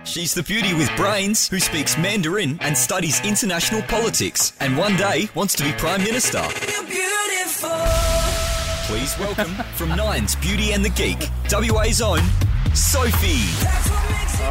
She's the beauty with brains who speaks Mandarin and studies international politics and one day wants to be Prime Minister. You're beautiful. Please welcome from Nine's Beauty and the Geek, WA's own Sophie. That's what makes it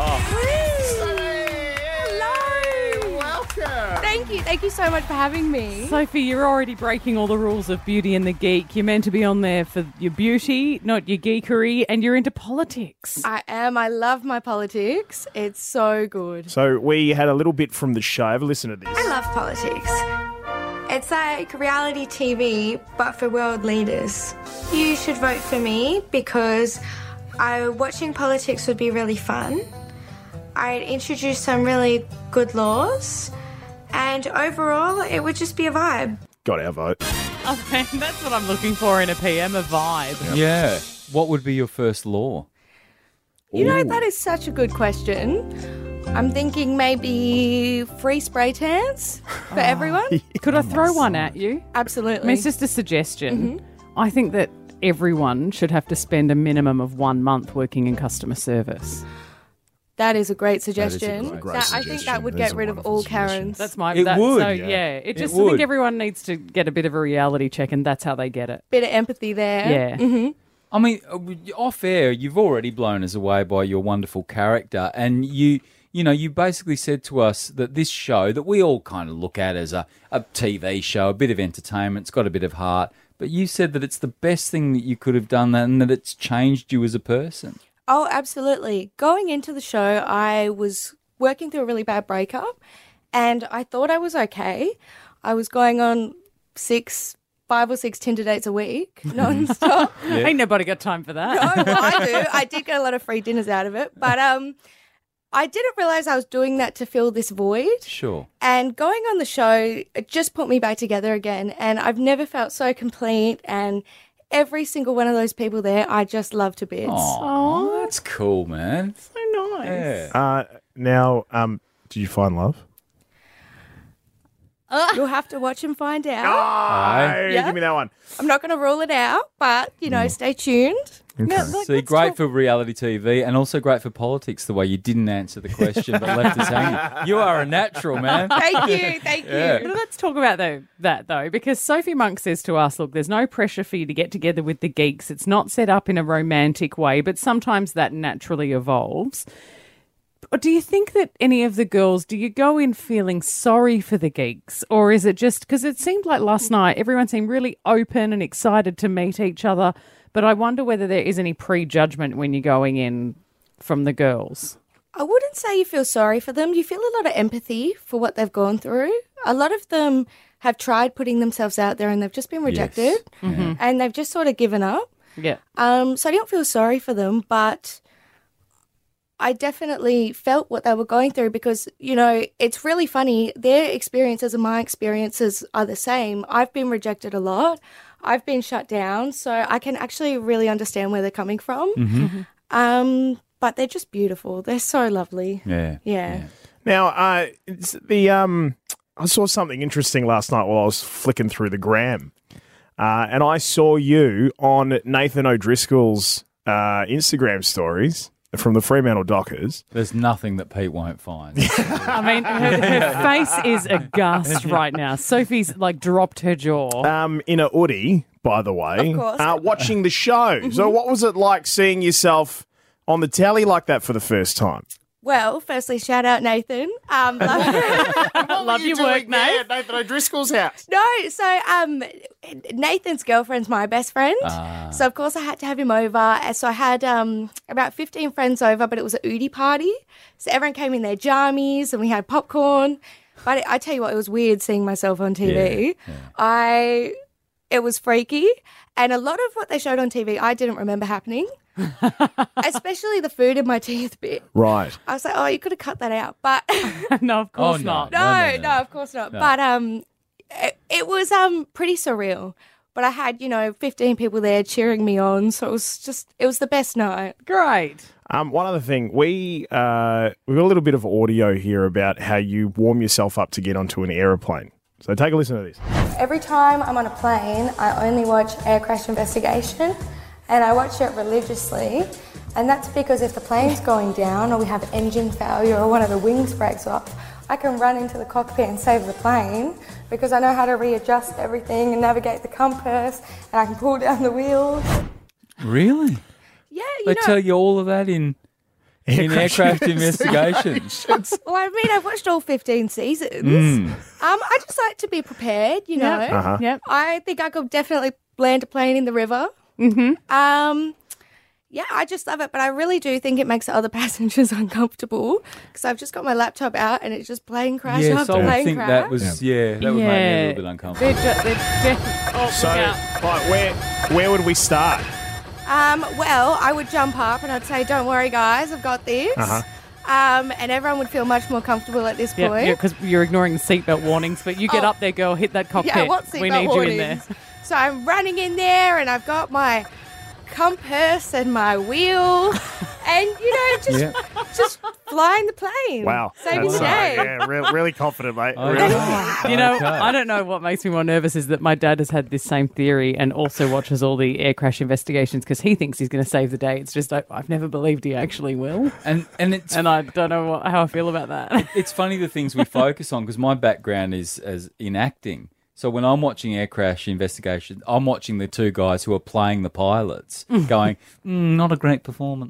Hello. Welcome. Thank you so much for having me. Sophie, you're already breaking all the rules of Beauty and the Geek. You're meant to be on there for your beauty, not your geekery, and you're into politics. I am. I love my politics. It's so good. So we had a little bit from the show. Have a listen to this. I love politics. It's like reality TV, but for world leaders. You should vote for me because watching politics would be really fun. I'd introduce some really good laws, and overall, it would just be a vibe. Got our vote. Okay, that's what I'm looking for in a PM, a vibe. Yeah. What would be your first law? You know, that is such a good question. I'm thinking maybe free spray tans for everyone. Could I throw one at you? Absolutely. I mean, it's just a suggestion. I think that everyone should have to spend a minimum of 1 month working in customer service. That is a great suggestion. great I think suggestion. that would That is get a rid of wonderful all suggestion. Karens. That's my. It would, So, yeah. I It think would. everyone needs to get a bit of a reality check, and that's how they get it. Bit of empathy there. Yeah. I mean, off air, you've already blown us away by your wonderful character, and you basically said to us that this show that we all kind of look at as a TV show, a bit of entertainment, it's got a bit of heart, but you said that it's the best thing that you could have done and that it's changed you as a person. Oh, absolutely. Going into the show, I was working through a really bad breakup and I thought I was okay. I was going on 5 or 6 Tinder dates a week, non-stop. Ain't nobody got time for that. No, well, I do. I did get a lot of free dinners out of it. But I didn't realise I was doing that to fill this void. Sure. And going on the show, it just put me back together again. And I've never felt so complete. And every single one of those people there, I just love to bits. Oh, that's cool, man. So nice. Yeah. Now, did you find love? You'll have to watch and find out. Hey, Yeah. give me that one. I'm not going to rule it out, but, stay tuned. See, great for reality TV and also great for politics, the way you didn't answer the question but left us hanging. You are a natural, man. Thank you. Thank Yeah. you. Let's talk about that, because Sophie Monk says to us, look, there's no pressure for you to get together with the geeks. It's not set up in a romantic way, but sometimes that naturally evolves. Do you think that any of the girls, do you go in feeling sorry for the geeks? Or is it just, because it seemed like last night everyone seemed really open and excited to meet each other, but I wonder whether there is any prejudgment when you're going in from the girls. I wouldn't say you feel sorry for them. You feel a lot of empathy for what they've gone through. A lot of them have tried putting themselves out there and they've just been rejected and they've just sort of given up. Yeah. So I don't feel sorry for them, but I definitely felt what they were going through because, it's really funny. Their experiences and my experiences are the same. I've been rejected a lot. I've been shut down. So I can actually really understand where they're coming from. But they're just beautiful. They're so lovely. Yeah. Now, I saw something interesting last night while I was flicking through the gram, and I saw you on Nathan O'Driscoll's Instagram stories from the Fremantle Dockers. There's nothing that Pete won't find. I mean, her face is aghast right now. Sophie's dropped her jaw. In a hoodie, by the way, Of course. watching the show. So what was it like seeing yourself on the telly like that for the first time? Well, firstly, shout out Nathan. Love your work, Nate. at Nathan O'Driscoll's house? No, so Nathan's girlfriend's my best friend. So, of course, I had to have him over. And so I had about 15 friends over, but it was a Udi party. So everyone came in their jammies and we had popcorn. But I tell you what, it was weird seeing myself on TV. It was freaky. And a lot of what they showed on TV, I didn't remember happening. Especially the food in my teeth bit. Right. I was like, oh, you could have cut that out. But No, of course no. not. No, of course not. No. But it was pretty surreal. But I had, 15 people there cheering me on, so it was the best night. Great. One other thing, we've got a little bit of audio here about how you warm yourself up to get onto an aeroplane. So take a listen to this. Every time I'm on a plane, I only watch Air Crash Investigation, and I watch it religiously. And that's because if the plane's going down or we have engine failure or one of the wings breaks off, I can run into the cockpit and save the plane because I know how to readjust everything and navigate the compass, and I can pull down the wheels. Really? Yeah, They tell you all of that in aircraft investigations. Well, I mean, I've watched all 15 seasons. I just like to be prepared, you know. Yep. I think I could definitely land a plane in the river. Yeah, I just love it, but I really do think it makes the other passengers uncomfortable because I've just got my laptop out and it's just plane crash Yes, after I would plane think crash. that was that would make me a little bit uncomfortable. So, right, where would we start? Well, I would jump up and I'd say, "Don't worry, guys, I've got this." And everyone would feel much more comfortable at this point. Yeah, because you're ignoring the seatbelt warnings, but you get up there, girl, hit that cockpit. Yeah, what we seatbelt need warnings? you in there. So I'm running in there and I've got my compass and my wheel and, you know, just flying the plane. Wow. Saving the That's, day. yeah, really confident, mate. Oh, Really. yeah. You know, Okay. I don't know what makes me more nervous is that my dad has had this same theory and also watches all the air crash investigations because he thinks he's going to save the day. It's just I've never believed he actually will, And it's and I don't know how I feel about that. it's funny the things we focus on because my background is as in acting. So when I'm watching air crash investigation, I'm watching the two guys who are playing the pilots, going, "Not a great performance."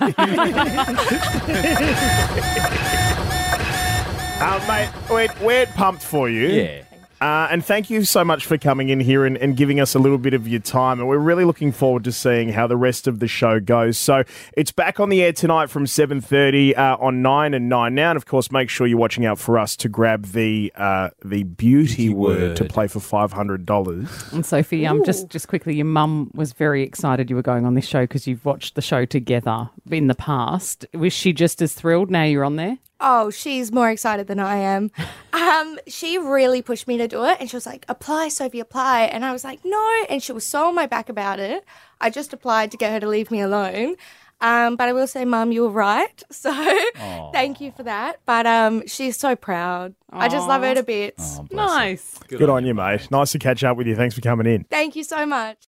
Mate, we're pumped for you. Yeah. And thank you so much for coming in here and giving us a little bit of your time. And we're really looking forward to seeing how the rest of the show goes. So it's back on the air tonight from 7:30 on 9 and 9 now. And, of course, make sure you're watching out for us to grab the beauty word to play for $500. And Sophie, just quickly, your mum was very excited you were going on this show because you've watched the show together in the past. Was she just as thrilled now you're on there? Oh, she's more excited than I am. She really pushed me to do it and she was like, "Apply, Sophie, apply." And I was like, "No." And she was so on my back about it. I just applied to get her to leave me alone. But I will say, Mum, you were right. So thank you for that. But she's so proud. I just love her to bits. Nice. Good on you, mate. Nice to catch up with you. Thanks for coming in. Thank you so much.